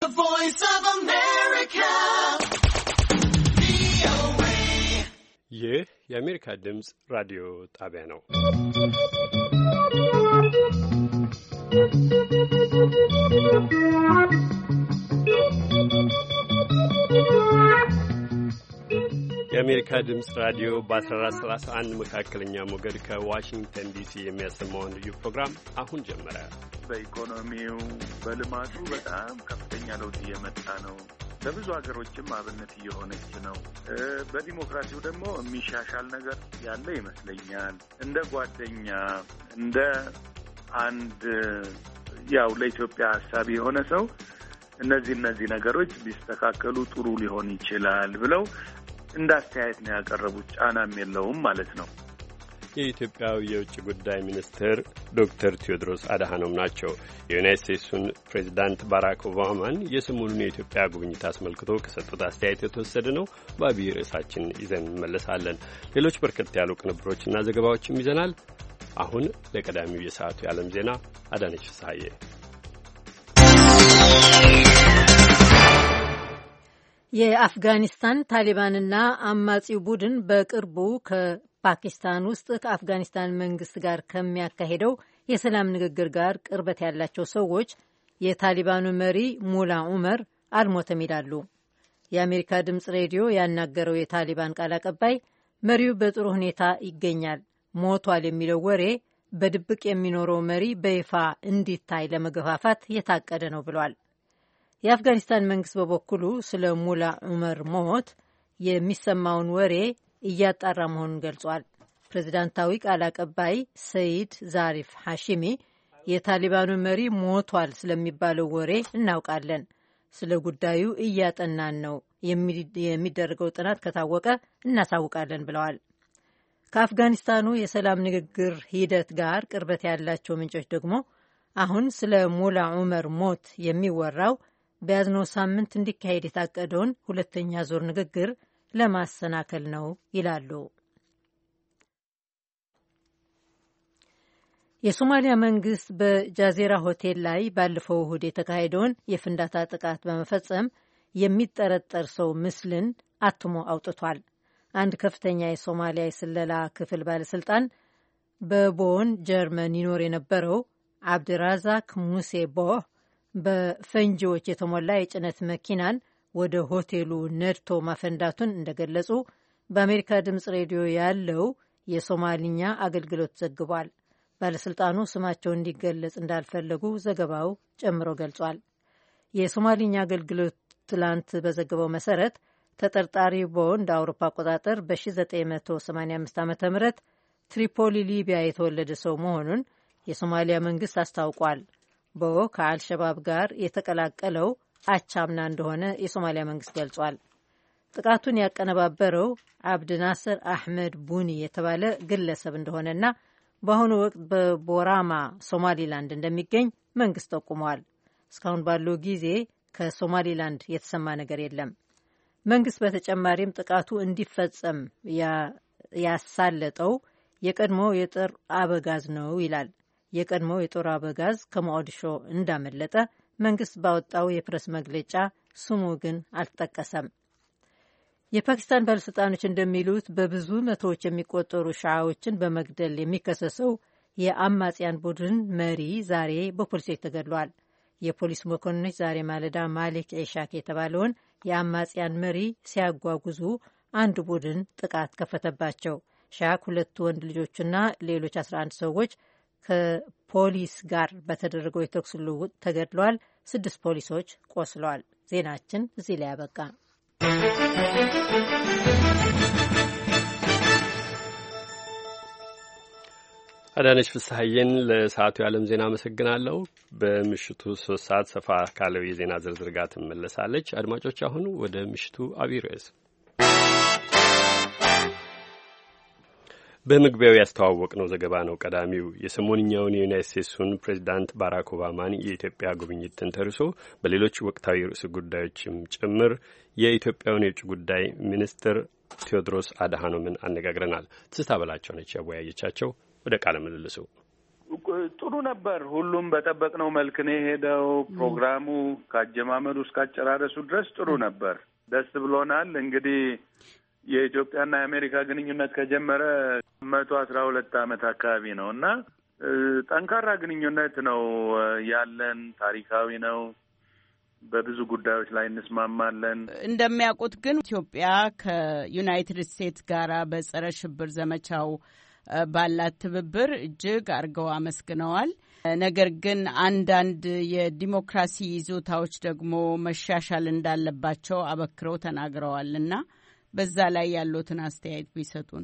Voice of America. ይህ የአሜሪካ ድምፅ ራዲዮ ጣቢያ ነው። የአሜሪካ ድምፅ ራዲዮ በ1431 መካከለኛ ሞገድ ከዋሽንግተን ዲሲ የሚያሰማውን ልዩ ፕሮግራም አሁን ጀመረ። በኢኮኖሚው በልማቱ በጣም ከፍተኛ ለውጥ እየመጣ ነው። ለብዙ ሀገሮችም አብነት እየሆነች ነው። በዲሞክራሲው ደግሞ የሚሻሻል ነገር ያለ ይመስለኛል። እንደ ጓደኛ እንደ አንድ ያው ለኢትዮጵያ ሀሳቢ የሆነ ሰው እነዚህ ነገሮች ቢስተካከሉ ጥሩ ሊሆን ይችላል ብለው እንደ አስተያየት ነው ያቀረቡት። ጫናም የለውም ማለት ነው። የኢትዮጵያው የውጭ ጉዳይ ሚኒስትር ዶክተር ቴዎድሮስ አድሃኖም ናቸው። የዩናይትድ ስቴትሱን ፕሬዚዳንት ባራክ ኦባማን የሰሞኑን የኢትዮጵያ ጉብኝት አስመልክቶ ከሰጡት አስተያየት የተወሰደ ነው። በአብይ ርዕሳችን ይዘን እንመለሳለን። ሌሎች በርከት ያሉ ቅንብሮችና ዘገባዎችም ይዘናል። አሁን ለቀዳሚው የሰዓቱ የዓለም ዜና አዳነች ፍስሐዬ። የአፍጋኒስታን ታሊባንና አማጺው ቡድን በቅርቡ ፓኪስታን ውስጥ ከአፍጋኒስታን መንግስት ጋር ከሚያካሄደው የሰላም ንግግር ጋር ቅርበት ያላቸው ሰዎች የታሊባኑ መሪ ሙላ ዑመር አልሞተም ይላሉ። የአሜሪካ ድምፅ ሬዲዮ ያናገረው የታሊባን ቃል አቀባይ መሪው በጥሩ ሁኔታ ይገኛል፣ ሞቷል የሚለው ወሬ በድብቅ የሚኖረው መሪ በይፋ እንዲታይ ለመገፋፋት የታቀደ ነው ብሏል። የአፍጋኒስታን መንግስት በበኩሉ ስለ ሙላ ዑመር ሞት የሚሰማውን ወሬ እያጣራ መሆኑን ገልጿል። ፕሬዚዳንታዊ ቃል አቀባይ ሰይድ ዛሪፍ ሐሺሚ የታሊባኑ መሪ ሞቷል ስለሚባለው ወሬ እናውቃለን፣ ስለ ጉዳዩ እያጠናን ነው፣ የሚደረገው ጥናት ከታወቀ እናሳውቃለን ብለዋል። ከአፍጋኒስታኑ የሰላም ንግግር ሂደት ጋር ቅርበት ያላቸው ምንጮች ደግሞ አሁን ስለ ሙላ ዑመር ሞት የሚወራው በያዝነው ሳምንት እንዲካሄድ የታቀደውን ሁለተኛ ዙር ንግግር ለማሰናከል ነው ይላሉ። የሶማሊያ መንግስት በጃዜራ ሆቴል ላይ ባለፈው እሁድ የተካሄደውን የፍንዳታ ጥቃት በመፈጸም የሚጠረጠር ሰው ምስልን አትሞ አውጥቷል። አንድ ከፍተኛ የሶማሊያ የስለላ ክፍል ባለስልጣን በቦን ጀርመን ይኖር የነበረው አብድራዛክ ሙሴ ቦህ በፈንጂዎች የተሞላ የጭነት መኪናን ወደ ሆቴሉ ነድቶ ማፈንዳቱን እንደገለጹ በአሜሪካ ድምፅ ሬዲዮ ያለው የሶማሊኛ አገልግሎት ዘግቧል። ባለስልጣኑ ስማቸው እንዲገለጽ እንዳልፈለጉ ዘገባው ጨምሮ ገልጿል። የሶማሊኛ አገልግሎት ትላንት በዘገበው መሰረት ተጠርጣሪ ቦ እንደ አውሮፓ አቆጣጠር በ1985 ዓ ም ትሪፖሊ ሊቢያ የተወለደ ሰው መሆኑን የሶማሊያ መንግስት አስታውቋል። ቦ ከአልሸባብ ጋር የተቀላቀለው አቻምና እንደሆነ የሶማሊያ መንግስት ገልጿል። ጥቃቱን ያቀነባበረው አብድናስር አሕመድ ቡኒ የተባለ ግለሰብ እንደሆነና በአሁኑ ወቅት በቦራማ ሶማሊላንድ እንደሚገኝ መንግስት ጠቁሟል። እስካሁን ባለው ጊዜ ከሶማሊላንድ የተሰማ ነገር የለም። መንግስት በተጨማሪም ጥቃቱ እንዲፈጸም ያሳለጠው የቀድሞ የጦር አበጋዝ ነው ይላል። የቀድሞ የጦር አበጋዝ ከሞቃዲሾ እንዳመለጠ መንግስት ባወጣው የፕሬስ መግለጫ ስሙ ግን አልተጠቀሰም። የፓኪስታን ባለሥልጣኖች እንደሚሉት በብዙ መቶዎች የሚቆጠሩ ሺዓዎችን በመግደል የሚከሰሰው የአማጽያን ቡድን መሪ ዛሬ በፖሊሶች ተገድሏል። የፖሊስ መኮንኖች ዛሬ ማለዳ ማሊክ ኢሻክ የተባለውን የአማጽያን መሪ ሲያጓጉዙ አንድ ቡድን ጥቃት ከፈተባቸው። ሻክ ሁለት ወንድ ልጆችና ሌሎች 11 ሰዎች ከፖሊስ ጋር በተደረገው የተኩስ ልውውጥ ተገድለዋል። 6 ፖሊሶች ቆስለዋል። ዜናችን እዚህ ላይ ያበቃ። አዳነች ፍስሐዬን ለሰዓቱ የዓለም ዜና አመሰግናለሁ። በምሽቱ 3 ሰዓት ሰፋ ካለው የዜና ዝርዝር ጋር ትመለሳለች። አድማጮች፣ አሁን ወደ ምሽቱ አብይ ርዕስ በመግቢያው ያስተዋወቅነው ዘገባ ነው ቀዳሚው። የሰሞንኛውን የዩናይትድ ስቴትሱን ፕሬዚዳንት ባራክ ኦባማን የኢትዮጵያ ጉብኝት ተንተርሶ በሌሎች ወቅታዊ ርዕስ ጉዳዮችም ጭምር የኢትዮጵያውን የውጭ ጉዳይ ሚኒስትር ቴዎድሮስ አድሃኖምን አነጋግረናል። ትዝታ በላቸው ነች ያወያየቻቸው። ወደ ቃለ ምልልሱ ጥሩ ነበር። ሁሉም በጠበቅነው መልክ ነው የሄደው። ፕሮግራሙ ካጀማመሩ እስከ አጨራረሱ ድረስ ጥሩ ነበር። ደስ ብሎናል። እንግዲህ የኢትዮጵያና የአሜሪካ ግንኙነት ከጀመረ 112 ዓመት አካባቢ ነው እና ጠንካራ ግንኙነት ነው ያለን። ታሪካዊ ነው። በብዙ ጉዳዮች ላይ እንስማማለን። እንደሚያውቁት ግን ኢትዮጵያ ከዩናይትድ ስቴትስ ጋር በጸረ ሽብር ዘመቻው ባላት ትብብር እጅግ አድርገው አመስግነዋል። ነገር ግን አንዳንድ የዲሞክራሲ ይዞታዎች ደግሞ መሻሻል እንዳለባቸው አበክረው ተናግረዋል እና በዛ ላይ ያሉትን አስተያየት ቢሰጡን።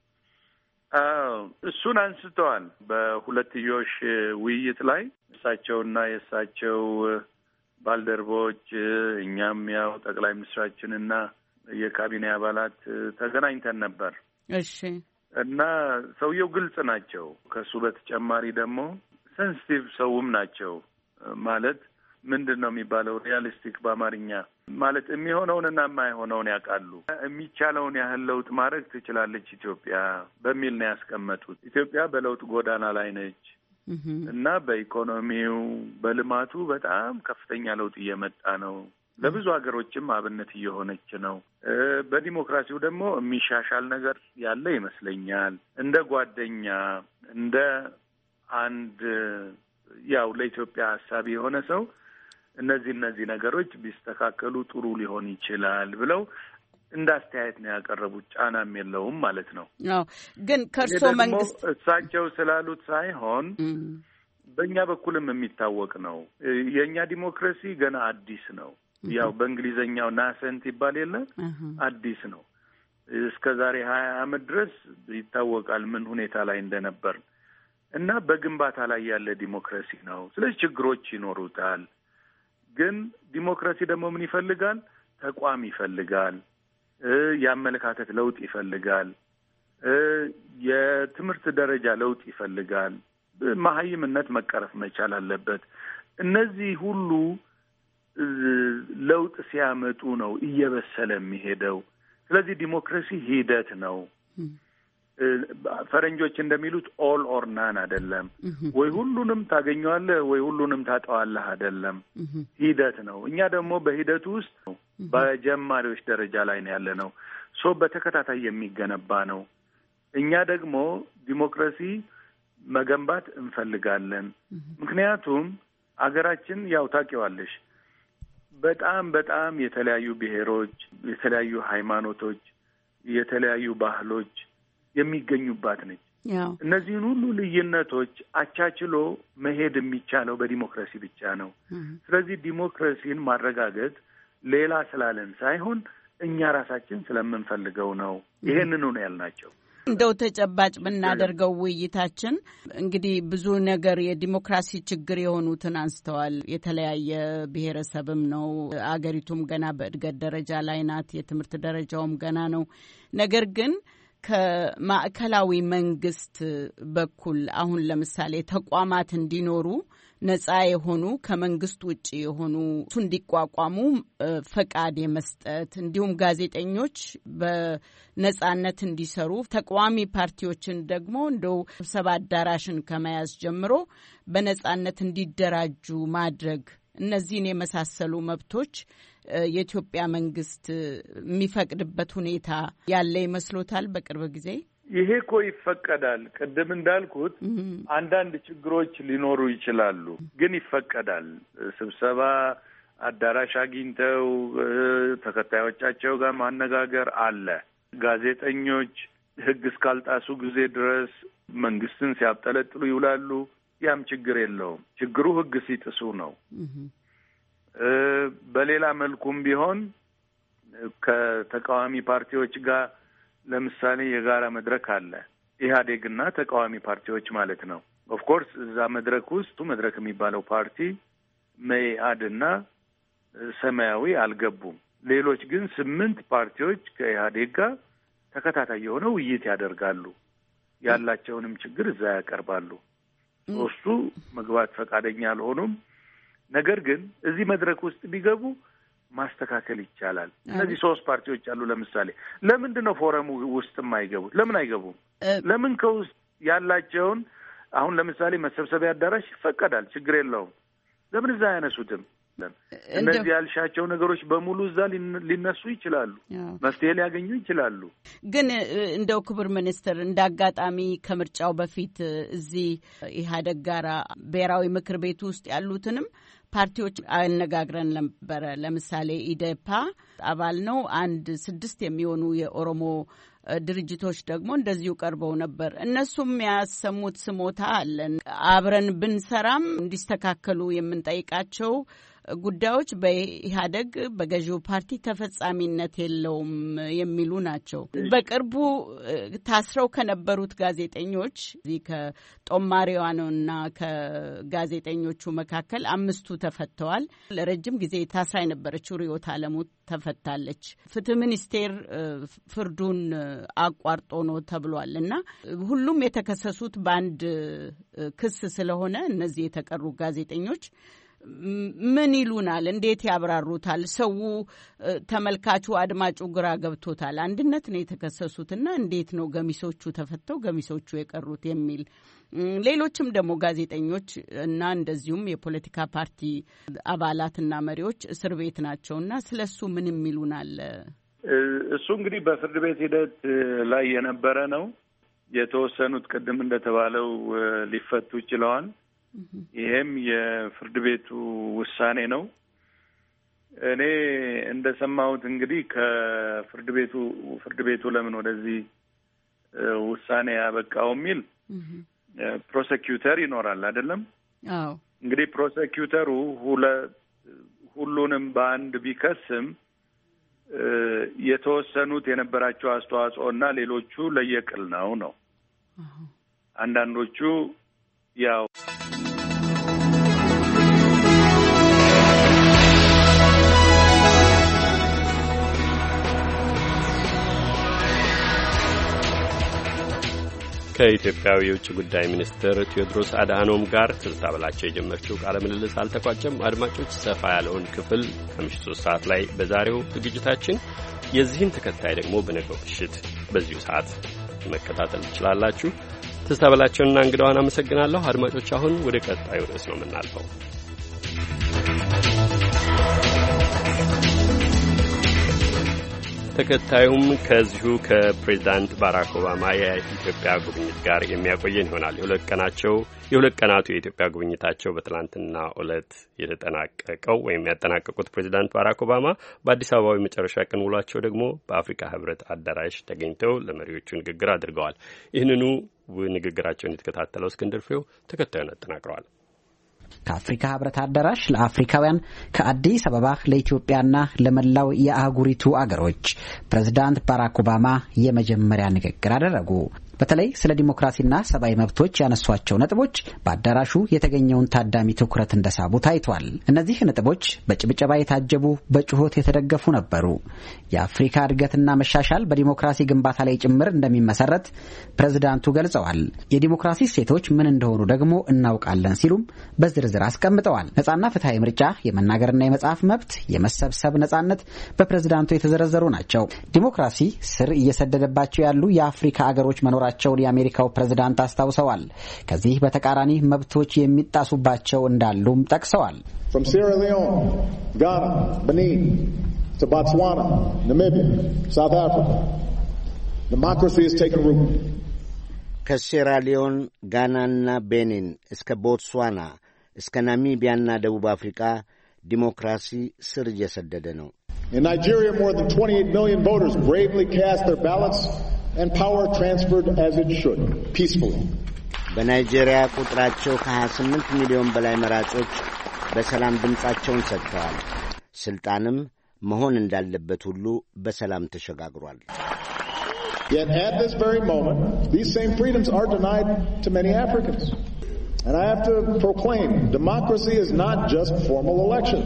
እሱን አንስተዋል በሁለትዮሽ ውይይት ላይ እሳቸውና የእሳቸው ባልደረቦች፣ እኛም ያው ጠቅላይ ሚኒስትራችንና የካቢኔ አባላት ተገናኝተን ነበር። እሺ። እና ሰውየው ግልጽ ናቸው። ከሱ በተጨማሪ ደግሞ ሴንሲቲቭ ሰውም ናቸው። ማለት ምንድን ነው የሚባለው? ሪያሊስቲክ በአማርኛ ማለት የሚሆነውንና የማይሆነውን ያውቃሉ። የሚቻለውን ያህል ለውጥ ማድረግ ትችላለች ኢትዮጵያ በሚል ነው ያስቀመጡት። ኢትዮጵያ በለውጥ ጎዳና ላይ ነች እና በኢኮኖሚው በልማቱ በጣም ከፍተኛ ለውጥ እየመጣ ነው። ለብዙ ሀገሮችም አብነት እየሆነች ነው። በዲሞክራሲው ደግሞ የሚሻሻል ነገር ያለ ይመስለኛል። እንደ ጓደኛ እንደ አንድ ያው ለኢትዮጵያ ሀሳቢ የሆነ ሰው እነዚህ ነገሮች ቢስተካከሉ ጥሩ ሊሆን ይችላል ብለው እንደ አስተያየት ነው ያቀረቡት። ጫናም የለውም ማለት ነው። ግን ከእርሶ መንግስት እሳቸው ስላሉት ሳይሆን በእኛ በኩልም የሚታወቅ ነው። የእኛ ዲሞክራሲ ገና አዲስ ነው። ያው በእንግሊዘኛው ናሰንት ይባል የለ አዲስ ነው። እስከ ዛሬ 20 ዓመት ድረስ ይታወቃል ምን ሁኔታ ላይ እንደነበር እና በግንባታ ላይ ያለ ዲሞክራሲ ነው። ስለዚህ ችግሮች ይኖሩታል። ግን ዲሞክራሲ ደግሞ ምን ይፈልጋል? ተቋም ይፈልጋል። የአመለካከት ለውጥ ይፈልጋል። የትምህርት ደረጃ ለውጥ ይፈልጋል። መሀይምነት መቀረፍ መቻል አለበት። እነዚህ ሁሉ ለውጥ ሲያመጡ ነው እየበሰለ የሚሄደው። ስለዚህ ዲሞክራሲ ሂደት ነው። ፈረንጆች እንደሚሉት ኦል ኦር ናን አይደለም። ወይ ሁሉንም ታገኘዋለህ ወይ ሁሉንም ታጠዋለህ አይደለም። ሂደት ነው። እኛ ደግሞ በሂደቱ ውስጥ በጀማሪዎች ደረጃ ላይ ነው ያለ ነው። በተከታታይ የሚገነባ ነው። እኛ ደግሞ ዲሞክራሲ መገንባት እንፈልጋለን። ምክንያቱም አገራችን ያው ታውቂዋለሽ በጣም የተለያዩ ብሔሮች፣ የተለያዩ ሃይማኖቶች፣ የተለያዩ ባህሎች የሚገኙባት ነች። እነዚህን ሁሉ ልዩነቶች አቻችሎ መሄድ የሚቻለው በዲሞክራሲ ብቻ ነው። ስለዚህ ዲሞክራሲን ማረጋገጥ ሌላ ስላለን ሳይሆን እኛ ራሳችን ስለምንፈልገው ነው። ይሄንኑ ነው ያልናቸው። እንደው ተጨባጭ ብናደርገው ውይይታችን እንግዲህ ብዙ ነገር የዲሞክራሲ ችግር የሆኑትን አንስተዋል። የተለያየ ብሔረሰብም ነው። አገሪቱም ገና በእድገት ደረጃ ላይ ናት። የትምህርት ደረጃውም ገና ነው። ነገር ግን ከማዕከላዊ መንግስት በኩል አሁን ለምሳሌ ተቋማት እንዲኖሩ ነጻ የሆኑ ከመንግስት ውጭ የሆኑ እንዲቋቋሙ ፈቃድ የመስጠት እንዲሁም ጋዜጠኞች በነጻነት እንዲሰሩ ተቃዋሚ ፓርቲዎችን ደግሞ እንደው ስብሰባ አዳራሽን ከመያዝ ጀምሮ በነጻነት እንዲደራጁ ማድረግ እነዚህን የመሳሰሉ መብቶች የኢትዮጵያ መንግስት የሚፈቅድበት ሁኔታ ያለ ይመስሎታል? በቅርብ ጊዜ ይሄ እኮ ይፈቀዳል። ቅድም እንዳልኩት አንዳንድ ችግሮች ሊኖሩ ይችላሉ፣ ግን ይፈቀዳል። ስብሰባ አዳራሽ አግኝተው ተከታዮቻቸው ጋር ማነጋገር አለ። ጋዜጠኞች ሕግ እስካልጣሱ ጊዜ ድረስ መንግስትን ሲያብጠለጥሉ ይውላሉ። ያም ችግር የለውም። ችግሩ ሕግ ሲጥሱ ነው። በሌላ መልኩም ቢሆን ከተቃዋሚ ፓርቲዎች ጋር ለምሳሌ የጋራ መድረክ አለ። ኢህአዴግና ተቃዋሚ ፓርቲዎች ማለት ነው። ኦፍኮርስ እዛ መድረክ ውስጥ መድረክ የሚባለው ፓርቲ መኢአድና ሰማያዊ አልገቡም። ሌሎች ግን 8 ፓርቲዎች ከኢህአዴግ ጋር ተከታታይ የሆነ ውይይት ያደርጋሉ። ያላቸውንም ችግር እዛ ያቀርባሉ። 3ቱ መግባት ፈቃደኛ አልሆኑም። ነገር ግን እዚህ መድረክ ውስጥ ቢገቡ ማስተካከል ይቻላል። እነዚህ 3 ፓርቲዎች አሉ። ለምሳሌ ለምንድን ነው ፎረሙ ውስጥ የማይገቡት? ለምን አይገቡም? ለምን ከውስጥ ያላቸውን አሁን ለምሳሌ መሰብሰቢያ አዳራሽ ይፈቀዳል፣ ችግር የለውም። ለምን እዛ ያነሱትም? እነዚህ ያልሻቸው ነገሮች በሙሉ እዛ ሊነሱ ይችላሉ፣ መፍትሄ ሊያገኙ ይችላሉ። ግን እንደው ክቡር ሚኒስትር እንዳጋጣሚ ከምርጫው በፊት እዚህ ኢህአዴግ ጋራ ብሔራዊ ምክር ቤት ውስጥ ያሉትንም ፓርቲዎች አነጋግረን ነበረ። ለምሳሌ ኢዴፓ አባል ነው። 6 የሚሆኑ የኦሮሞ ድርጅቶች ደግሞ እንደዚሁ ቀርበው ነበር። እነሱም ያሰሙት ስሞታ አለን። አብረን ብንሰራም እንዲስተካከሉ የምንጠይቃቸው ጉዳዮች በኢህአዴግ በገዢው ፓርቲ ተፈጻሚነት የለውም የሚሉ ናቸው። በቅርቡ ታስረው ከነበሩት ጋዜጠኞች እዚህ ከጦማሪዋንና ከጋዜጠኞቹ መካከል 5 ተፈተዋል። ለረጅም ጊዜ ታስራ የነበረችው ርዕዮት ዓለሙ ተፈታለች። ፍትህ ሚኒስቴር ፍርዱን አቋርጦ ነው ተብሏል እና ሁሉም የተከሰሱት በአንድ ክስ ስለሆነ እነዚህ የተቀሩ ጋዜጠኞች ምን ይሉናል? እንዴት ያብራሩታል? ሰው ተመልካቹ አድማጩ ግራ ገብቶታል። አንድነት ነው የተከሰሱትና እንዴት ነው ገሚሶቹ ተፈተው ገሚሶቹ የቀሩት የሚል ሌሎችም ደግሞ ጋዜጠኞች እና እንደዚሁም የፖለቲካ ፓርቲ አባላትና መሪዎች እስር ቤት ናቸውና ስለሱ ምን ይሉናል? እሱ እንግዲህ በፍርድ ቤት ሂደት ላይ የነበረ ነው። የተወሰኑት ቅድም እንደተባለው ሊፈቱ ይችላል። ይሄም የፍርድ ቤቱ ውሳኔ ነው። እኔ እንደሰማሁት እንግዲህ ፍርድ ቤቱ ለምን ወደዚህ ውሳኔ ያበቃው የሚል ፕሮሰኪዩተር ይኖራል አይደለም? አዎ። እንግዲህ ፕሮሰኪዩተሩ ሁሉንም በአንድ ቢከስም የተወሰኑት የነበራቸው አስተዋጽኦና ሌሎቹ ለየቅል ነው። አንዳንዶቹ ያው ከኢትዮጵያው የውጭ ጉዳይ ሚኒስትር ቴዎድሮስ አድሃኖም ጋር ትዝታ በላቸው የጀመረችው ቃለ ምልልስ አልተቋጨም። አድማጮች፣ ሰፋ ያለውን ክፍል ከምሽቱ 3 ሰዓት ላይ በዛሬው ዝግጅታችን፣ የዚህን ተከታይ ደግሞ በነገው ምሽት በዚሁ ሰዓት መከታተል ትችላላችሁ። ትዝታ በላቸውና እንግዳዋን አመሰግናለሁ። አድማጮች፣ አሁን ወደ ቀጣዩ ርዕስ ነው የምናልፈው። ተከታዩም ከዚሁ ከፕሬዝዳንት ባራክ ኦባማ የኢትዮጵያ ጉብኝት ጋር የሚያቆየን ይሆናል። የሁለት ቀናቱ የኢትዮጵያ ጉብኝታቸው በትላንትና ዕለት የተጠናቀቀው ወይም ያጠናቀቁት ፕሬዝዳንት ባራክ ኦባማ በአዲስ አበባው የመጨረሻ ቀን ውሏቸው ደግሞ በአፍሪካ ሕብረት አዳራሽ ተገኝተው ለመሪዎቹ ንግግር አድርገዋል። ይህንኑ ንግግራቸውን የተከታተለው እስክንድር ፍሬው ተከታዩን አጠናቅረዋል። ከአፍሪካ ሕብረት አዳራሽ ለአፍሪካውያን ከአዲስ አበባ ለኢትዮጵያና ለመላው የአህጉሪቱ አገሮች ፕሬዝዳንት ባራክ ኦባማ የመጀመሪያ ንግግር አደረጉ። በተለይ ስለ ዲሞክራሲና ሰብአዊ መብቶች ያነሷቸው ነጥቦች በአዳራሹ የተገኘውን ታዳሚ ትኩረት እንደሳቡ ታይቷል። እነዚህ ነጥቦች በጭብጨባ የታጀቡ፣ በጩኸት የተደገፉ ነበሩ። የአፍሪካ እድገትና መሻሻል በዲሞክራሲ ግንባታ ላይ ጭምር እንደሚመሰረት ፕሬዝዳንቱ ገልጸዋል። የዲሞክራሲ እሴቶች ምን እንደሆኑ ደግሞ እናውቃለን ሲሉም በዝርዝር አስቀምጠዋል። ነጻና ፍትሐዊ ምርጫ፣ የመናገርና የመጻፍ መብት፣ የመሰብሰብ ነጻነት በፕሬዝዳንቱ የተዘረዘሩ ናቸው። ዲሞክራሲ ስር እየሰደደባቸው ያሉ የአፍሪካ አገሮች መኖራቸውን የአሜሪካው ፕሬዝዳንት አስታውሰዋል። ከዚህ በተቃራኒ መብቶች የሚጣሱባቸው እንዳሉም ጠቅሰዋል። From Sierra Leone, Ghana, Benin to Botswana, Namibia, South Africa, democracy has taken root. ከሴራሊዮን ጋናና ቤኒን እስከ ቦትስዋና እስከ ናሚቢያና ደቡብ አፍሪካ ዲሞክራሲ ስር እየሰደደ ነው። In Nigeria, more than 28 million voters bravely cast their ballots and power transferred as it should, peacefully. በናይጄሪያ ቁጥራቸው ከ28 ሚሊዮን በላይ መራጮች በሰላም ድምጻቸውን ሰጥተዋል። ስልጣንም መሆን እንዳለበት ሁሉ በሰላም ተሸጋግሯል። Yet at this very moment, these same freedoms are denied to many Africans. And I have to proclaim, democracy is not just formal elections.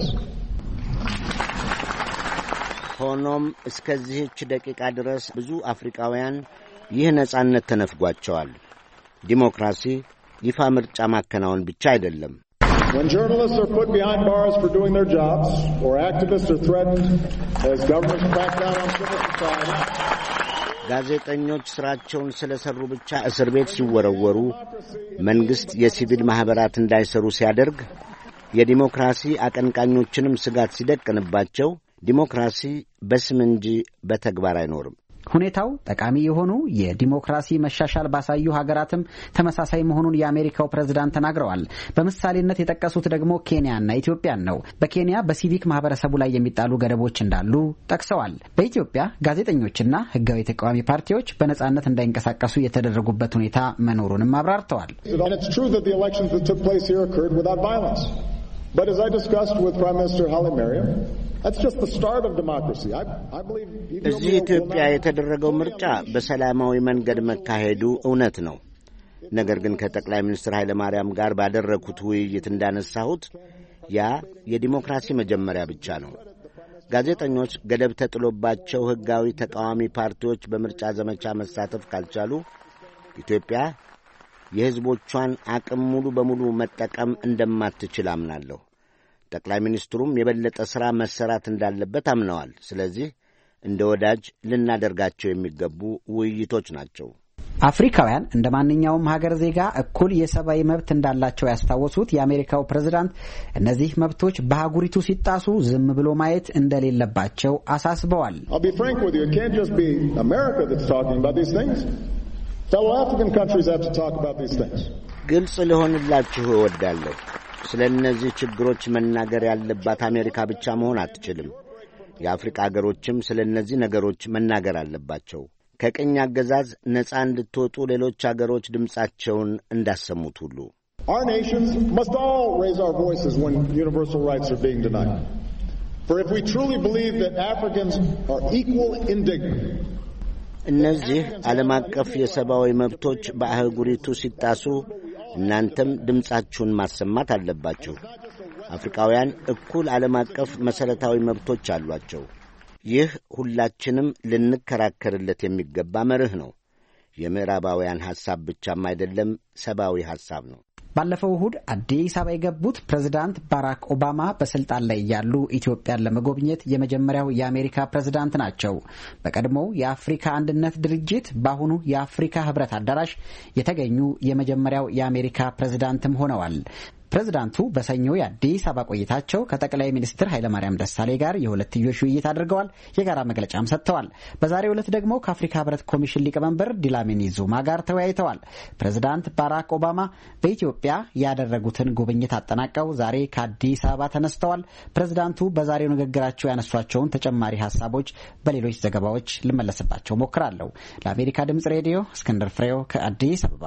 ሆኖም እስከዚህች ደቂቃ ድረስ ብዙ አፍሪካውያን ይህ ነጻነት ተነፍጓቸዋል። ዲሞክራሲ ይፋ ምርጫ ማከናወን ብቻ አይደለም። When journalists are put behind bars for doing their jobs, or activists are threatened as governments crack down on civil society, ጋዜጠኞች ሥራቸውን ስለሰሩ ብቻ እስር ቤት ሲወረወሩ፣ መንግሥት የሲቪል ማኅበራት እንዳይሰሩ ሲያደርግ፣ የዲሞክራሲ አቀንቃኞችንም ስጋት ሲደቅንባቸው ዲሞክራሲ በስም እንጂ በተግባር አይኖርም። ሁኔታው ጠቃሚ የሆኑ የዲሞክራሲ መሻሻል ባሳዩ ሀገራትም ተመሳሳይ መሆኑን የአሜሪካው ፕሬዝዳንት ተናግረዋል። በምሳሌነት የጠቀሱት ደግሞ ኬንያና ኢትዮጵያን ነው። በኬንያ በሲቪክ ማህበረሰቡ ላይ የሚጣሉ ገደቦች እንዳሉ ጠቅሰዋል። በኢትዮጵያ ጋዜጠኞችና ሕጋዊ ተቃዋሚ ፓርቲዎች በነጻነት እንዳይንቀሳቀሱ የተደረጉበት ሁኔታ መኖሩንም አብራርተዋል። But as I discussed with Prime Minister Haile Mariam, that's just the start of democracy. I believe እዚህ ኢትዮጵያ የተደረገው ምርጫ በሰላማዊ መንገድ መካሄዱ እውነት ነው። ነገር ግን ከጠቅላይ ሚኒስትር ኃይለ ማርያም ጋር ባደረኩት ውይይት እንዳነሳሁት ያ የዲሞክራሲ መጀመሪያ ብቻ ነው። ጋዜጠኞች ገደብ ተጥሎባቸው ሕጋዊ ተቃዋሚ ፓርቲዎች በምርጫ ዘመቻ መሳተፍ ካልቻሉ ኢትዮጵያ የሕዝቦቿን አቅም ሙሉ በሙሉ መጠቀም እንደማትችል አምናለሁ። ጠቅላይ ሚኒስትሩም የበለጠ ሥራ መሰራት እንዳለበት አምነዋል። ስለዚህ እንደ ወዳጅ ልናደርጋቸው የሚገቡ ውይይቶች ናቸው። አፍሪካውያን እንደ ማንኛውም ሀገር ዜጋ እኩል የሰብአዊ መብት እንዳላቸው ያስታወሱት የአሜሪካው ፕሬዝዳንት እነዚህ መብቶች በአህጉሪቱ ሲጣሱ ዝም ብሎ ማየት እንደሌለባቸው አሳስበዋል። Fellow African countries have to talk about these things. ግልጽ ልሆንላችሁ እወዳለሁ። ስለ እነዚህ ችግሮች መናገር ያለባት አሜሪካ ብቻ መሆን አትችልም። የአፍሪካ አገሮችም ስለ እነዚህ ነገሮች መናገር አለባቸው። ከቅኝ አገዛዝ ነፃ እንድትወጡ ሌሎች አገሮች ድምጻቸውን እንዳሰሙት ሁሉ Our nations must all raise our voices when universal rights are being denied. For if we truly believe that Africans are equal in dignity, እነዚህ ዓለም አቀፍ የሰብአዊ መብቶች በአህጉሪቱ ሲጣሱ እናንተም ድምጻችሁን ማሰማት አለባችሁ። አፍሪካውያን እኩል ዓለም አቀፍ መሠረታዊ መብቶች አሏቸው። ይህ ሁላችንም ልንከራከርለት የሚገባ መርህ ነው። የምዕራባውያን ሐሳብ ብቻም አይደለም፣ ሰብአዊ ሐሳብ ነው። ባለፈው እሁድ አዲስ አበባ የገቡት ፕሬዝዳንት ባራክ ኦባማ በስልጣን ላይ ያሉ ኢትዮጵያን ለመጎብኘት የመጀመሪያው የአሜሪካ ፕሬዝዳንት ናቸው። በቀድሞው የአፍሪካ አንድነት ድርጅት በአሁኑ የአፍሪካ ሕብረት አዳራሽ የተገኙ የመጀመሪያው የአሜሪካ ፕሬዝዳንትም ሆነዋል። ፕሬዝዳንቱ በሰኞ የአዲስ አበባ ቆይታቸው ከጠቅላይ ሚኒስትር ኃይለማርያም ደሳሌ ጋር የሁለትዮሽ ውይይት አድርገዋል። የጋራ መግለጫም ሰጥተዋል። በዛሬው ዕለት ደግሞ ከአፍሪካ ሕብረት ኮሚሽን ሊቀመንበር ዲላሚኒ ዙማ ጋር ተወያይተዋል። ፕሬዝዳንት ባራክ ኦባማ በኢትዮጵያ ያደረጉትን ጉብኝት አጠናቀው ዛሬ ከአዲስ አበባ ተነስተዋል። ፕሬዝዳንቱ በዛሬው ንግግራቸው ያነሷቸውን ተጨማሪ ሀሳቦች በሌሎች ዘገባዎች ልመለስባቸው ሞክራለሁ። ለአሜሪካ ድምጽ ሬዲዮ እስክንድር ፍሬው ከአዲስ አበባ።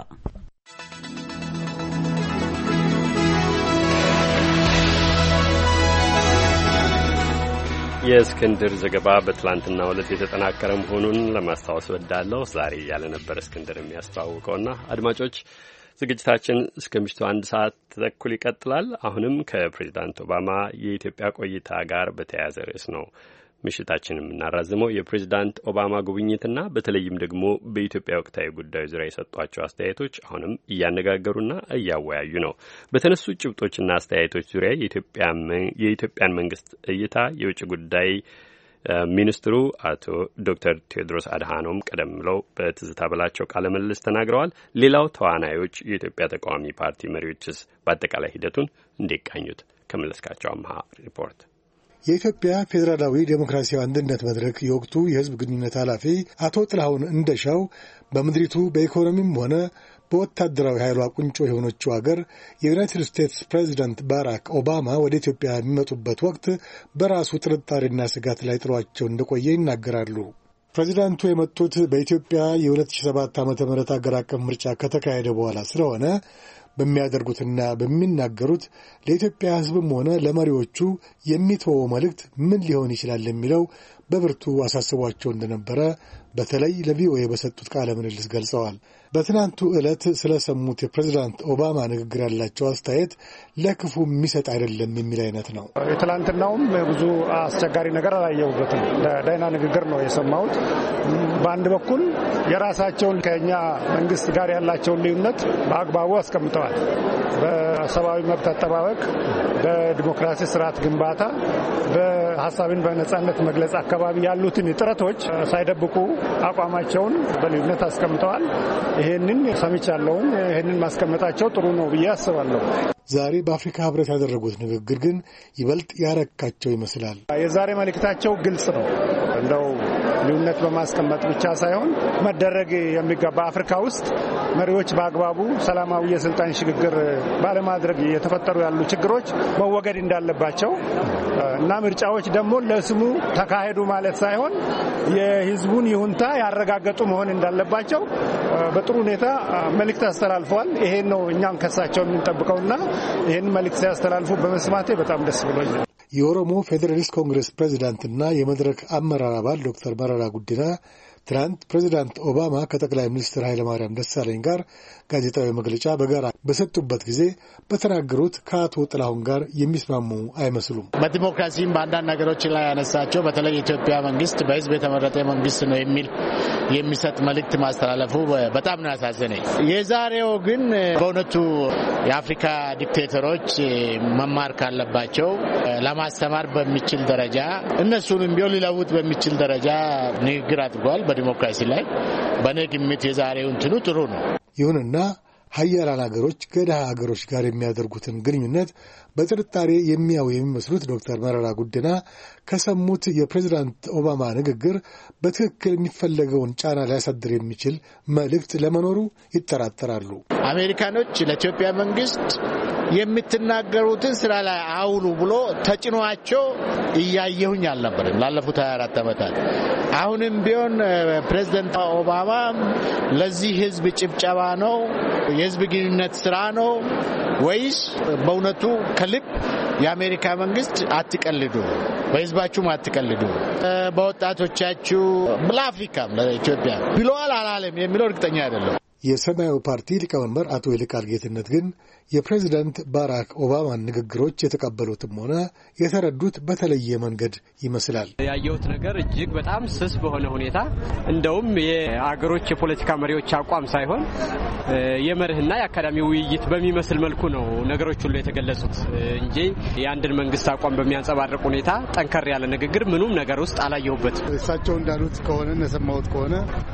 የእስክንድር ዘገባ በትላንትናው ዕለት የተጠናከረ መሆኑን ለማስታወስ ወዳለሁ። ዛሬ ያለ ነበር እስክንድር የሚያስተዋውቀውና አድማጮች ዝግጅታችን እስከ ምሽቱ 1 ሰዓት ተኩል ይቀጥላል። አሁንም ከፕሬዚዳንት ኦባማ የኢትዮጵያ ቆይታ ጋር በተያያዘ ርዕስ ነው ምሽታችን የምናራዝመው። የፕሬዚዳንት ኦባማ ጉብኝትና በተለይም ደግሞ በኢትዮጵያ ወቅታዊ ጉዳዮች ዙሪያ የሰጧቸው አስተያየቶች አሁንም እያነጋገሩና እያወያዩ ነው። በተነሱ ጭብጦችና አስተያየቶች ዙሪያ የኢትዮጵያን መንግስት እይታ የውጭ ጉዳይ ሚኒስትሩ አቶ ዶክተር ቴዎድሮስ አድሃኖም ቀደም ብለው በትዝታ በላቸው ቃለ ምልልስ ተናግረዋል። ሌላው ተዋናዮች የኢትዮጵያ ተቃዋሚ ፓርቲ መሪዎችስ በአጠቃላይ ሂደቱን እንዲቃኙት ከመለስካቸው አምሃ ሪፖርት። የኢትዮጵያ ፌዴራላዊ ዴሞክራሲያዊ አንድነት መድረክ የወቅቱ የሕዝብ ግንኙነት ኃላፊ አቶ ጥላሁን እንደሻው በምድሪቱ በኢኮኖሚም ሆነ በወታደራዊ ኃይሏ ቁንጮ የሆነችው አገር የዩናይትድ ስቴትስ ፕሬዚዳንት ባራክ ኦባማ ወደ ኢትዮጵያ የሚመጡበት ወቅት በራሱ ጥርጣሬና ስጋት ላይ ጥሏቸው እንደቆየ ይናገራሉ። ፕሬዚዳንቱ የመጡት በኢትዮጵያ የ2007 ዓ.ም አገር አቀፍ ምርጫ ከተካሄደ በኋላ ስለሆነ በሚያደርጉትና በሚናገሩት ለኢትዮጵያ ሕዝብም ሆነ ለመሪዎቹ የሚተወው መልእክት ምን ሊሆን ይችላል የሚለው በብርቱ አሳስቧቸው እንደነበረ በተለይ ለቪኦኤ በሰጡት ቃለ ምልልስ ገልጸዋል። በትናንቱ ዕለት ስለሰሙት የፕሬዝዳንት ኦባማ ንግግር ያላቸው አስተያየት ለክፉ የሚሰጥ አይደለም የሚል አይነት ነው። የትላንትናውም ብዙ አስቸጋሪ ነገር አላየሁበትም። ደህና ንግግር ነው የሰማሁት። በአንድ በኩል የራሳቸውን ከኛ መንግስት ጋር ያላቸውን ልዩነት በአግባቡ አስቀምጠዋል። ሰርተዋል። በሰብአዊ መብት አጠባበቅ፣ በዲሞክራሲ ስርዓት ግንባታ፣ በሀሳብን በነጻነት መግለጽ አካባቢ ያሉትን ጥረቶች ሳይደብቁ አቋማቸውን በልዩነት አስቀምጠዋል። ይሄንን ሰምቻለሁ። ይሄንን ማስቀመጣቸው ጥሩ ነው ብዬ አስባለሁ። ዛሬ በአፍሪካ ህብረት ያደረጉት ንግግር ግን ይበልጥ ያረካቸው ይመስላል። የዛሬ መልእክታቸው ግልጽ ነው። እንደው ልዩነት በማስቀመጥ ብቻ ሳይሆን መደረግ የሚገባ አፍሪካ ውስጥ መሪዎች በአግባቡ ሰላማዊ የስልጣን ሽግግር ባለማድረግ የተፈጠሩ ያሉ ችግሮች መወገድ እንዳለባቸው እና ምርጫዎች ደግሞ ለስሙ ተካሄዱ ማለት ሳይሆን የህዝቡን ይሁንታ ያረጋገጡ መሆን እንዳለባቸው በጥሩ ሁኔታ መልእክት አስተላልፈዋል። ይሄን ነው እኛም ከሳቸው የምንጠብቀውና ይሄን መልእክት ሲያስተላልፉ በመስማቴ በጣም ደስ ብሎኛል። የኦሮሞ ፌዴራሊስት ኮንግሬስ ፕሬዚዳንትና የመድረክ አመራር አባል ዶክተር መረራ ጉዲና ትናንት ፕሬዚዳንት ኦባማ ከጠቅላይ ሚኒስትር ኃይለማርያም ደሳለኝ ጋር ጋዜጣዊ መግለጫ በጋራ በሰጡበት ጊዜ በተናገሩት ከአቶ ጥላሁን ጋር የሚስማሙ አይመስሉም። በዲሞክራሲም በአንዳንድ ነገሮች ላይ ያነሳቸው በተለይ የኢትዮጵያ መንግስት በህዝብ የተመረጠ መንግስት ነው የሚሰጥ መልእክት ማስተላለፉ በጣም ነው ያሳዘነኝ። የዛሬው ግን በእውነቱ የአፍሪካ ዲክቴተሮች መማር ካለባቸው ለማስተማር በሚችል ደረጃ እነሱንም ቢሆን ሊለውጥ በሚችል ደረጃ ንግግር አድርጓል። በዲሞክራሲ ላይ በእኔ ግምት የዛሬው እንትኑ ጥሩ ነው። ይሁንና ሀያላን ሀገሮች ከድሃ ሀገሮች ጋር የሚያደርጉትን ግንኙነት በጥርጣሬ የሚያዩ የሚመስሉት ዶክተር መረራ ጉዲና ከሰሙት የፕሬዝዳንት ኦባማ ንግግር በትክክል የሚፈለገውን ጫና ሊያሳድር የሚችል መልእክት ለመኖሩ ይጠራጠራሉ። አሜሪካኖች ለኢትዮጵያ መንግስት የምትናገሩትን ስራ ላይ አውሉ ብሎ ተጭኗቸው እያየሁኝ አልነበረም ላለፉት 24 ዓመታት። አሁንም ቢሆን ፕሬዝዳንት ኦባማ ለዚህ ህዝብ ጭብጨባ ነው የህዝብ ግንኙነት ስራ ነው ወይስ በእውነቱ ከልብ የአሜሪካ መንግስት አትቀልዱ፣ በህዝባችሁም አትቀልዱ፣ በወጣቶቻችሁ ለአፍሪካም ለኢትዮጵያ ብለዋል አላለም የሚለው እርግጠኛ አይደለም። የሰማያዊ ፓርቲ ሊቀመንበር አቶ ይልቃል ጌትነት ግን የፕሬዝዳንት ባራክ ኦባማን ንግግሮች የተቀበሉትም ሆነ የተረዱት በተለየ መንገድ ይመስላል። ያየሁት ነገር እጅግ በጣም ስስ በሆነ ሁኔታ እንደውም የአገሮች የፖለቲካ መሪዎች አቋም ሳይሆን የመርህና የአካዳሚ ውይይት በሚመስል መልኩ ነው ነገሮች ሁሉ የተገለጹት እንጂ የአንድን መንግስት አቋም በሚያንጸባርቅ ሁኔታ ጠንከር ያለ ንግግር ምኑም ነገር ውስጥ አላየሁበትም። እሳቸው እንዳሉት ከሆነ እንደሰማሁት ከሆነ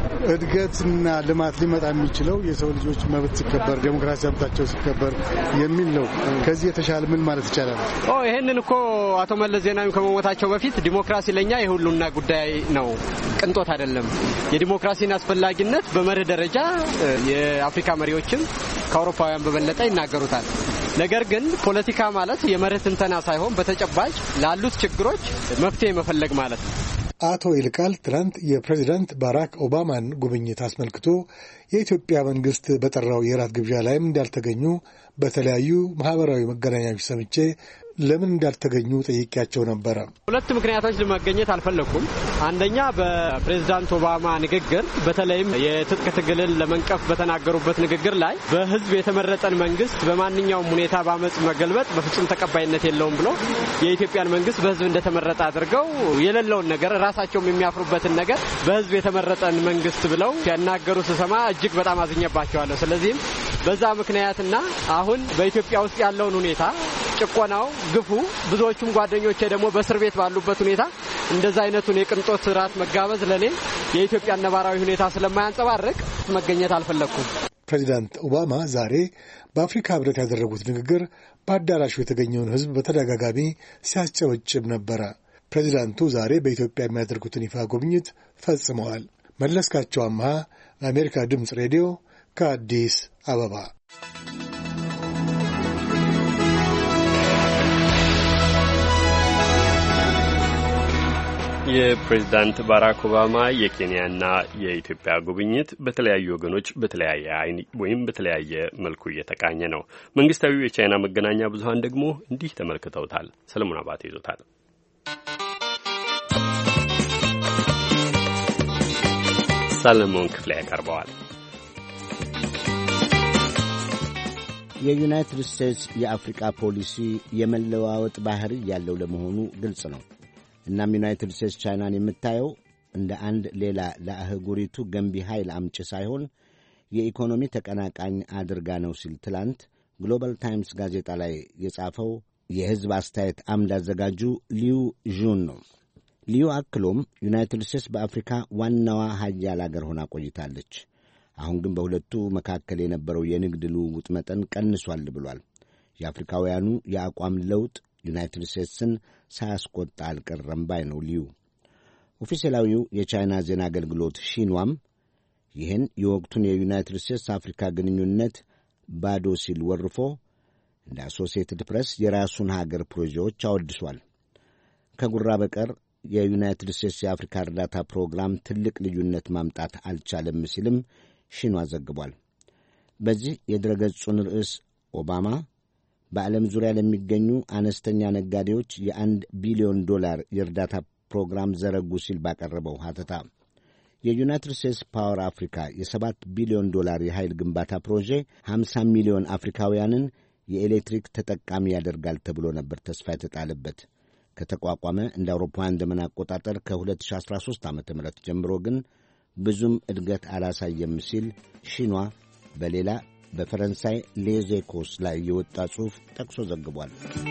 እድገትና ልማት ሊመጣ የሚችለው የሰው ልጆች መብት ሲከበር፣ ዴሞክራሲ መብታቸው ሲከበር የሚል ነው። ከዚህ የተሻለ ምን ማለት ይቻላል? ይሄንን እኮ አቶ መለስ ዜናዊ ከመሞታቸው በፊት ዲሞክራሲ ለኛ የሁሉና ጉዳይ ነው፣ ቅንጦት አይደለም። የዲሞክራሲን አስፈላጊነት በመርህ ደረጃ የአፍሪካ መሪዎችም ከአውሮፓውያን በበለጠ ይናገሩታል። ነገር ግን ፖለቲካ ማለት የመርህ ትንተና ሳይሆን በተጨባጭ ላሉት ችግሮች መፍትሄ መፈለግ ማለት ነው። አቶ ይልቃል ትናንት የፕሬዚዳንት ባራክ ኦባማን ጉብኝት አስመልክቶ የኢትዮጵያ መንግስት በጠራው የራት ግብዣ ላይም እንዳልተገኙ በተለያዩ ማህበራዊ መገናኛዎች ሰምቼ ለምን እንዳልተገኙ ጠይቄያቸው ነበረ። ሁለት ምክንያቶች ለመገኘት አልፈለኩም። አንደኛ በፕሬዝዳንት ኦባማ ንግግር በተለይም የትጥቅ ትግልን ለመንቀፍ በተናገሩበት ንግግር ላይ በህዝብ የተመረጠን መንግስት በማንኛውም ሁኔታ በአመጽ መገልበጥ በፍጹም ተቀባይነት የለውም ብሎ የኢትዮጵያን መንግስት በህዝብ እንደተመረጠ አድርገው የሌለውን ነገር ራሳቸውም የሚያፍሩበትን ነገር በህዝብ የተመረጠን መንግስት ብለው ሲያናገሩ ስሰማ እጅግ በጣም አዝኜባቸዋለሁ። ስለዚህም በዛ ምክንያትና አሁን በኢትዮጵያ ውስጥ ያለውን ሁኔታ ጭቆናው፣ ግፉ ብዙዎቹም ጓደኞቼ ደግሞ በእስር ቤት ባሉበት ሁኔታ እንደዛ አይነቱን የቅንጦት ራት መጋበዝ ለኔ የኢትዮጵያ ነባራዊ ሁኔታ ስለማያንጸባርቅ መገኘት አልፈለኩም። ፕሬዚዳንት ኦባማ ዛሬ በአፍሪካ ህብረት ያደረጉት ንግግር በአዳራሹ የተገኘውን ህዝብ በተደጋጋሚ ሲያስጨበጭብ ነበረ። ፕሬዚዳንቱ ዛሬ በኢትዮጵያ የሚያደርጉትን ይፋ ጉብኝት ፈጽመዋል። መለስካቸው አምሃ ለአሜሪካ ድምፅ ሬዲዮ ከአዲስ አበባ። የፕሬዝዳንት ባራክ ኦባማ የኬንያና የኢትዮጵያ ጉብኝት በተለያዩ ወገኖች በተለያየ አይን ወይም በተለያየ መልኩ እየተቃኘ ነው። መንግስታዊው የቻይና መገናኛ ብዙሃን ደግሞ እንዲህ ተመልክተውታል። ሰለሞን አባተ ይዞታል። ሰለሞን ክፍሌ ያቀርበዋል። የዩናይትድ ስቴትስ የአፍሪካ ፖሊሲ የመለዋወጥ ባህሪ ያለው ለመሆኑ ግልጽ ነው። እናም ዩናይትድ ስቴትስ ቻይናን የምታየው እንደ አንድ ሌላ ለአህጉሪቱ ገንቢ ኃይል አምጪ ሳይሆን የኢኮኖሚ ተቀናቃኝ አድርጋ ነው ሲል ትላንት ግሎባል ታይምስ ጋዜጣ ላይ የጻፈው የሕዝብ አስተያየት አምድ አዘጋጁ ሊዩ ዡን ነው። ሊዩ አክሎም ዩናይትድ ስቴትስ በአፍሪካ ዋናዋ ሀያል አገር ሆና ቆይታለች። አሁን ግን በሁለቱ መካከል የነበረው የንግድ ልውውጥ መጠን ቀንሷል ብሏል። የአፍሪካውያኑ የአቋም ለውጥ ዩናይትድ ስቴትስን ሳያስቆጣ አልቀረም ባይ ነው ሊዩ። ኦፊሴላዊው የቻይና ዜና አገልግሎት ሺንዋም ይህን የወቅቱን የዩናይትድ ስቴትስ አፍሪካ ግንኙነት ባዶ ሲል ወርፎ እንደ አሶሲየትድ ፕሬስ የራሱን ሀገር ፕሮጀክቶች አወድሷል። ከጉራ በቀር የዩናይትድ ስቴትስ የአፍሪካ እርዳታ ፕሮግራም ትልቅ ልዩነት ማምጣት አልቻለም ሲልም ሺንዋ ዘግቧል። በዚህ የድረገጹን ርዕስ ኦባማ በዓለም ዙሪያ ለሚገኙ አነስተኛ ነጋዴዎች $1 ቢሊዮን የእርዳታ ፕሮግራም ዘረጉ ሲል ባቀረበው ሐተታ የዩናይትድ ስቴትስ ፓወር አፍሪካ የ$7 ቢሊዮን የኃይል ግንባታ ፕሮጄ 50 ሚሊዮን አፍሪካውያንን የኤሌክትሪክ ተጠቃሚ ያደርጋል ተብሎ ነበር ተስፋ የተጣለበት። ከተቋቋመ እንደ አውሮፓውያን ዘመን አቆጣጠር ከ2013 ዓ.ም ጀምሮ ግን ብዙም እድገት አላሳየም ሲል ሺንዋ በሌላ በፈረንሳይ ሌዜኮስ ላይ የወጣ ጽሑፍ ጠቅሶ ዘግቧል።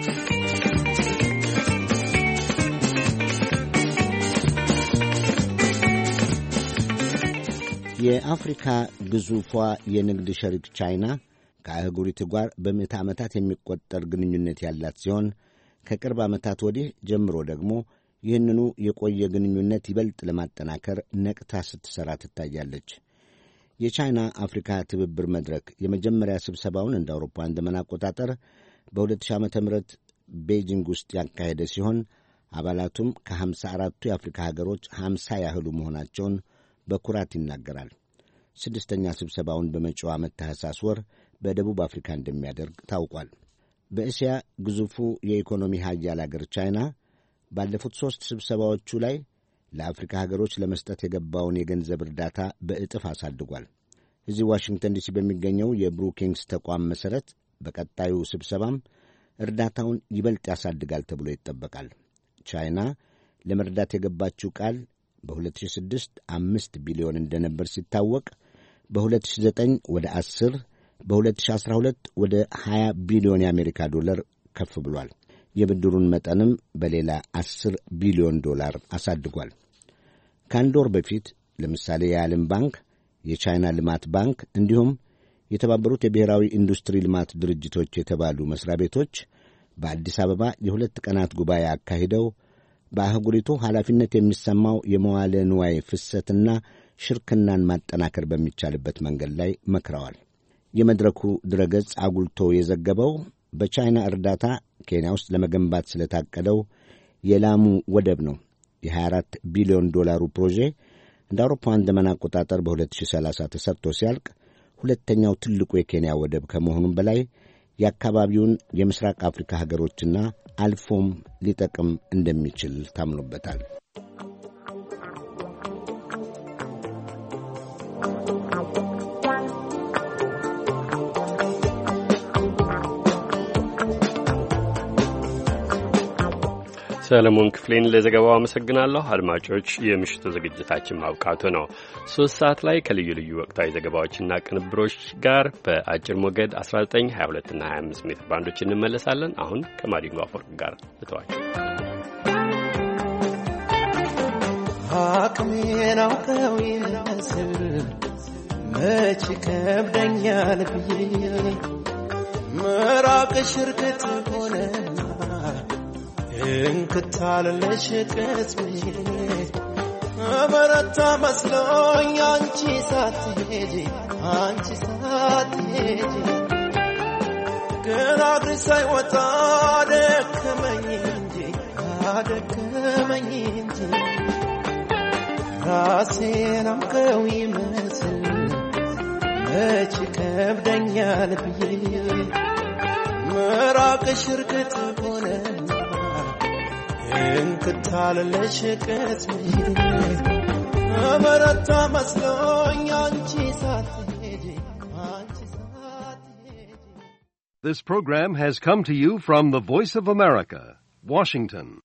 የአፍሪካ ግዙፏ የንግድ ሸሪክ ቻይና ከአህጉሪቱ ጋር በምዕተ ዓመታት የሚቆጠር ግንኙነት ያላት ሲሆን ከቅርብ ዓመታት ወዲህ ጀምሮ ደግሞ ይህንኑ የቆየ ግንኙነት ይበልጥ ለማጠናከር ነቅታ ስትሠራ ትታያለች። የቻይና አፍሪካ ትብብር መድረክ የመጀመሪያ ስብሰባውን እንደ አውሮፓውያን ዘመን አቆጣጠር በ2000 ዓ.ም ቤጂንግ ውስጥ ያካሄደ ሲሆን አባላቱም ከ54ቱ የአፍሪካ ሀገሮች 50 ያህሉ መሆናቸውን በኩራት ይናገራል። ስድስተኛ ስብሰባውን በመጪው ዓመት ታህሳስ ወር በደቡብ አፍሪካ እንደሚያደርግ ታውቋል። በእስያ ግዙፉ የኢኮኖሚ ሀያል አገር ቻይና ባለፉት 3 ስብሰባዎቹ ላይ ለአፍሪካ ሀገሮች ለመስጠት የገባውን የገንዘብ እርዳታ በእጥፍ አሳድጓል። እዚህ ዋሽንግተን ዲሲ በሚገኘው የብሩኪንግስ ተቋም መሠረት በቀጣዩ ስብሰባም እርዳታውን ይበልጥ ያሳድጋል ተብሎ ይጠበቃል። ቻይና ለመርዳት የገባችው ቃል በ2006 5 ቢሊዮን እንደነበር ሲታወቅ በ2009 ወደ 10፣ በ2012 ወደ 20 ቢሊዮን የአሜሪካ ዶላር ከፍ ብሏል። የብድሩን መጠንም በሌላ 10 ቢሊዮን ዶላር አሳድጓል። ከአንድ ወር በፊት ለምሳሌ የዓለም ባንክ፣ የቻይና ልማት ባንክ እንዲሁም የተባበሩት የብሔራዊ ኢንዱስትሪ ልማት ድርጅቶች የተባሉ መሥሪያ ቤቶች በአዲስ አበባ የ2 ቀናት ጉባኤ አካሂደው በአህጉሪቱ ኃላፊነት የሚሰማው የመዋለ ንዋይ ፍሰትና ሽርክናን ማጠናከር በሚቻልበት መንገድ ላይ መክረዋል። የመድረኩ ድረገጽ አጉልቶ የዘገበው በቻይና እርዳታ ኬንያ ውስጥ ለመገንባት ስለታቀደው የላሙ ወደብ ነው። የ24 ቢሊዮን ፕሮጄ እንደ አውሮፓውያን ዘመን አቆጣጠር በ2030 ተሰርቶ ሲያልቅ ሁለተኛው ትልቁ የኬንያ ወደብ ከመሆኑም በላይ የአካባቢውን የምስራቅ አፍሪካ ሀገሮችና አልፎም ሊጠቅም እንደሚችል ታምኖበታል። ሰለሞን ክፍሌን ለዘገባው አመሰግናለሁ። አድማጮች፣ የምሽቱ ዝግጅታችን ማብቃቱ ነው። 3 ሰዓት ላይ ከልዩ ልዩ ወቅታዊ ዘገባዎችና ቅንብሮች ጋር በአጭር ሞገድ 19፣ 22 እና 25 ሜትር ባንዶች እንመለሳለን። አሁን ከማዲንጎ አፈወርቅ ጋር ልተዋችሁ። አቅሜን አውቀው ይመስል መች ከብደኛል ብዬ ምራቅሽ እርግጥ ሆነና እንክታለለሽ ቅጽሜ በረታ መስሎኝ አንቺ ሳትሄጂ ግን አግሪ ሳይወጣ አደከመኝ እንጂ ራሴን አውቀው ይመስል መች ከብደኛል ብዬ ምራቅሽ እርግጥ ሆነና እንክታለለሽ ቅጽሜ በረታ መስሎኝ አንቺ ሳትሄጂ This program has come to you from the Voice of America, Washington.